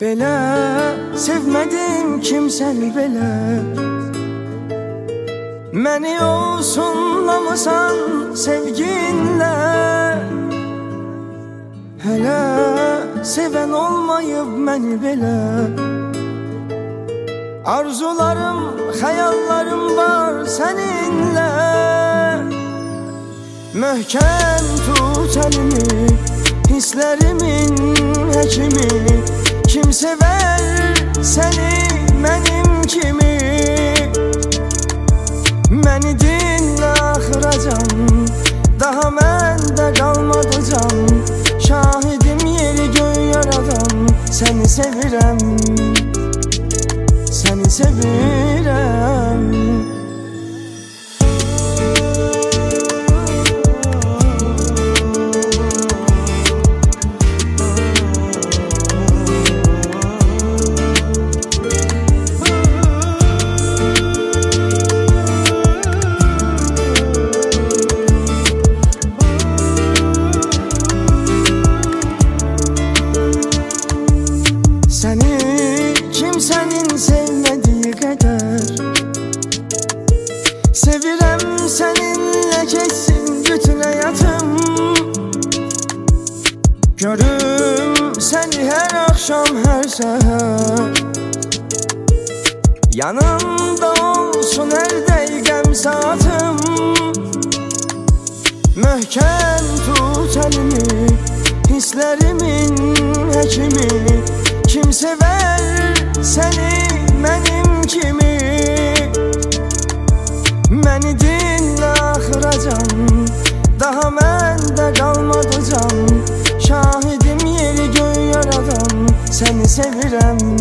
Belə sevmədim kimsəni belə. Məni olsunlamısan sevginlə. Hələ sevən olmayıb məni belə. Arzularım, xəyallarım var səninlə. Möhkəm tut əlimi, hisslərimin həkimi. Kim sever səni mənim kimi? Məni dinlə axıracan, daha məndə qalmadı can. Şahidim yeri göy yaradan, səni sevirəm, səni sevirəm. Səni kimsənin sevmədiyi qədər sevirəm, səninlə keçsin bütün həyatım. Görüm səni hər axşam, hər səhər. Yanımda olsun hər dəqiqəm, saatım. Möhkəm tut əlimi, hisslərimin həkimi. Kim sever səni mənim kimi? Məni dinlə axıracan, daha məndə qalmadı can. Şahidim yeri göy yaradan, səni sevirəm,